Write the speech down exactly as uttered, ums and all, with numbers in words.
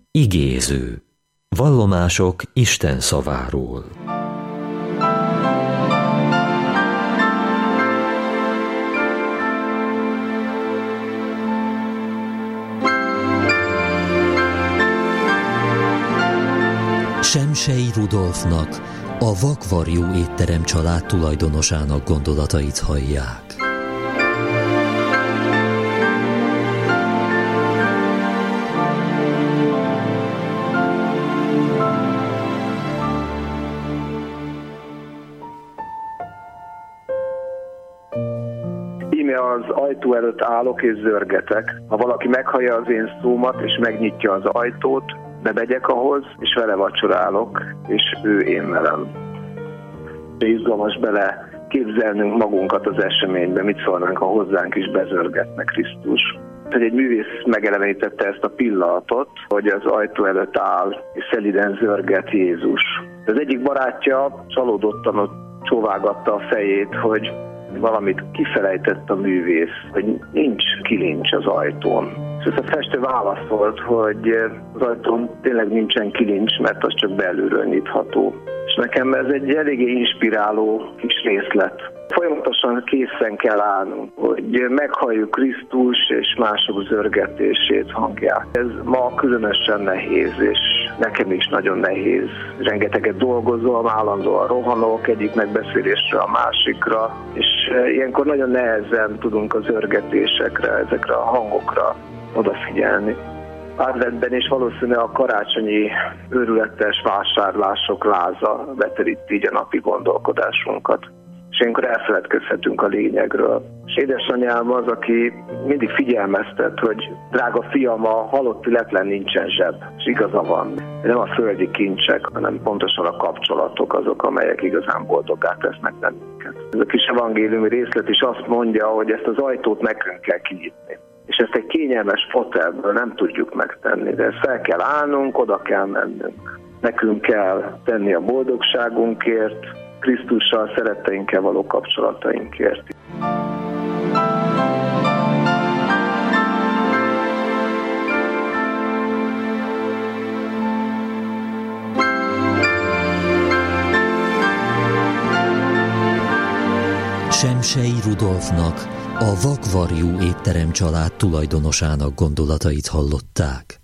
Igéző. Vallomások Isten szaváról. Semsey Rudolfnak, a Vakvarjú étterem család tulajdonosának gondolatait hallják. Íme az ajtó előtt állok és zörgetek. Ha valaki meghallja az én szómat és megnyitja az ajtót, bemegyek ahhoz, és vele vacsorálok, és ő én velem. Izgalmas bele képzelnünk magunkat az eseménybe, mit szólnánk, ha hozzánk is bezörgetne Krisztus. Egy művész megelevenítette ezt a pillanatot, hogy az ajtó előtt áll, és szeliden zörget Jézus. Az egyik barátja csalódottan ott csóvágatta a fejét, hogy valamit kifelejtett a művész, hogy nincs kilincs az ajtón. És ez a festő válaszolt, hogy az ajtón tényleg nincsen kilincs, mert az csak belülről nyitható. És nekem ez egy eléggé inspiráló kis részlet. Folyamatosan készen kell állnunk, hogy meghalljuk Krisztus és mások zörgetését, hangját. Ez ma különösen nehéz, és nekem is nagyon nehéz. Rengeteget dolgozom, állandóan rohanok egyik megbeszélésre a másikra, és ilyenkor nagyon nehezen tudunk az zörgetésekre, ezekre a hangokra odafigyelni. Adventben is valószínűleg a karácsonyi őrületes vásárlások láza veterít így a napi gondolkodásunkat. És ilyenkor elfeledkezhetünk a lényegről. És édesanyám az, aki mindig figyelmeztet, hogy drága fiam, a halott ületlen nincsen zseb. És igaza van. Nem a földi kincsek, hanem pontosan a kapcsolatok azok, amelyek igazán boldoggá tesznek bennünket. Ez a kis evangéliumi részlet is azt mondja, hogy ezt az ajtót nekünk kell kinyitni. És ezt egy kényelmes fotelből nem tudjuk megtenni, de fel kell állnunk, oda kell mennünk. Nekünk kell tenni a boldogságunkért, Krisztussal, szeretteinkkel való kapcsolatainkért. Semsey Rudolfnak, a Vakvarjú étterem család tulajdonosának gondolatait hallották.